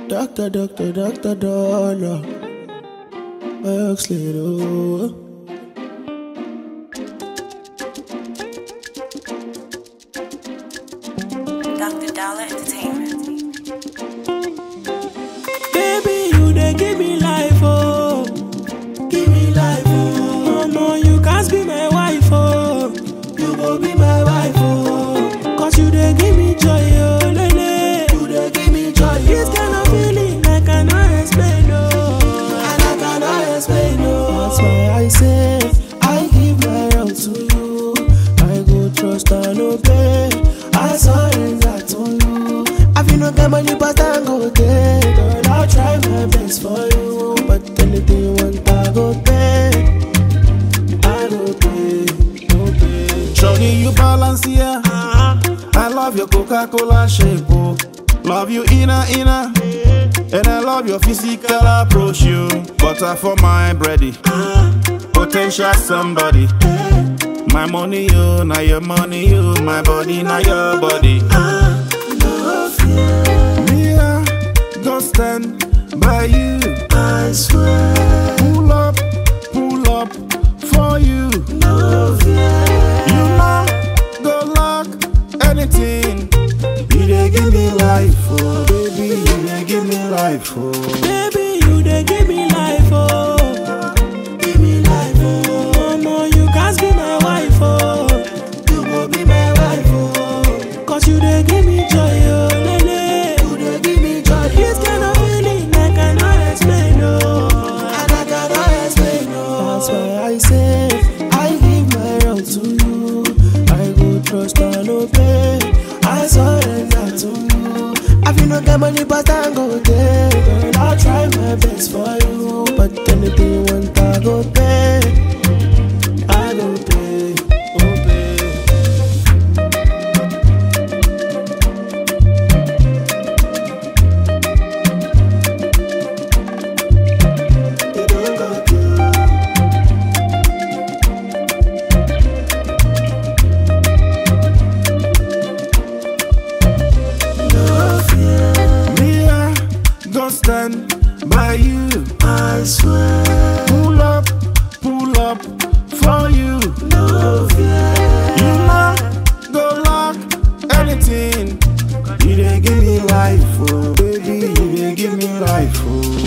Doctor Dollar. Works little. Dr. Dollar Entertainment. Baby, you dey give me life, oh. Give me life, oh. No, you can't be my wife, oh. You go be my wife, oh. Cause you dey give me joy, oh, lele. You dey give me joy, this kind of feeling I cannot explain, oh. And I cannot explain, oh. That's why I say, I give my all to you. I go trust and obey. I surrender to you. I feel no get money, but I go there. Girl, I'll try my best for you. But anything you want, I go pay. I go pay, go pay. Shawty, you balance here. I love your Coca-Cola shape, oh. Love you inner. And I love your physical approach, you. Butter for my bready. Potential somebody. My money, you, now your money, you. My body, now your body. Me, I go stand by you. I swear. Pull up for you. You know, go lock anything. You dey give me life, oh baby. You dey give me life, oh. Baby, you dey give me life, oh. Give me life, oh. No, you can't be my wife, oh. You go be my wife, oh. Cause you dey give me joy, oh, lele. You dey give me joy, this kind of feeling I cannot explain, oh. And I cannot explain, oh. That's why I say, I give my all to you. I go trust and obey. I surrender to you. I feel no get money, but I go there. Girl, I'll try my best for you. But anything you want, I go pay. I go pay, go pay. You don't go through. Me, I go stand by you. I swear. Pull up for you. No fear. You know, go lock anything. You dey give me life, oh baby. You dey give me life, oh.